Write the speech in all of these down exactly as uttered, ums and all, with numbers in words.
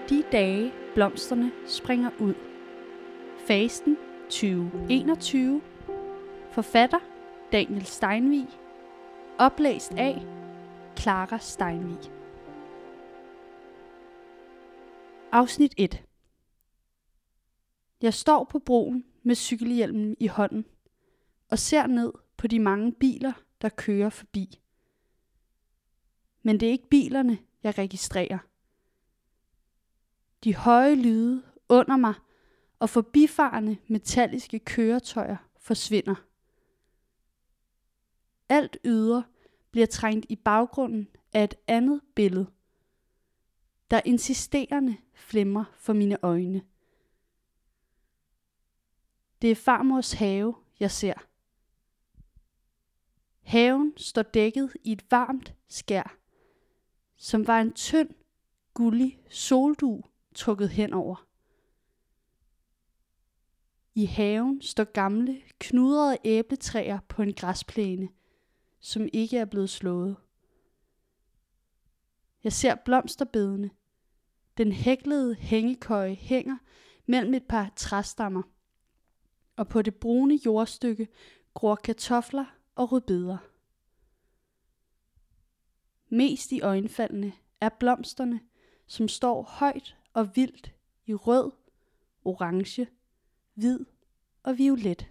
De dage blomsterne springer ud. Fasten tyve enogtyve. Forfatter Daniel Steinvig. Oplæst af Clara Steinvig. Afsnit et. Jeg står på broen med cykelhjelmen i hånden og ser ned på de mange biler, der kører forbi. Men det er ikke bilerne, jeg registrerer. De høje lyde under mig og forbifarende metalliske køretøjer forsvinder. Alt ydre bliver trængt i baggrunden af et andet billede, der insisterende flimrer for mine øjne. Det er farmors have, jeg ser. Haven står dækket i et varmt skær, som var en tynd, gullig soldug trukket henover. I haven står gamle, knudrede æbletræer på en græsplæne, som ikke er blevet slået. Jeg ser blomsterbedene. Den hæklede hængekøje hænger mellem et par træstammer, og på det brune jordstykke gror kartofler og rødbeder. Mest i øjenfaldene er blomsterne, som står højt og vildt i rød, orange, hvid og violet.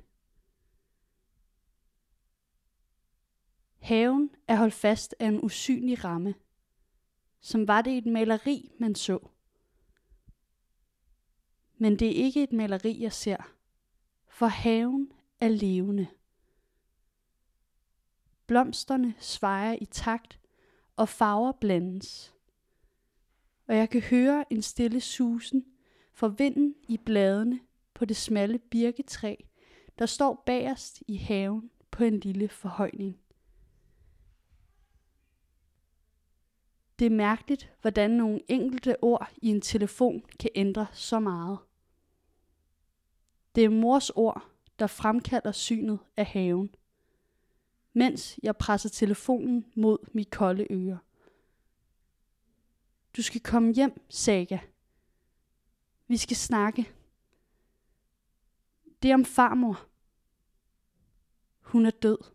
Haven er holdt fast af en usynlig ramme, som var det et maleri, man så. Men det er ikke et maleri, jeg ser, for haven er levende. Blomsterne svejer i takt, og farver blandes. Og jeg kan høre en stille susen for vinden i bladene på det smalle birketræ, der står bagerst i haven på en lille forhøjning. Det er mærkeligt, hvordan nogle enkelte ord i en telefon kan ændre så meget. Det er mors ord, der fremkalder synet af haven, mens jeg presser telefonen mod mit kolde øre. Du skal komme hjem, Saga. Vi skal snakke. Det er om farmor. Hun er død.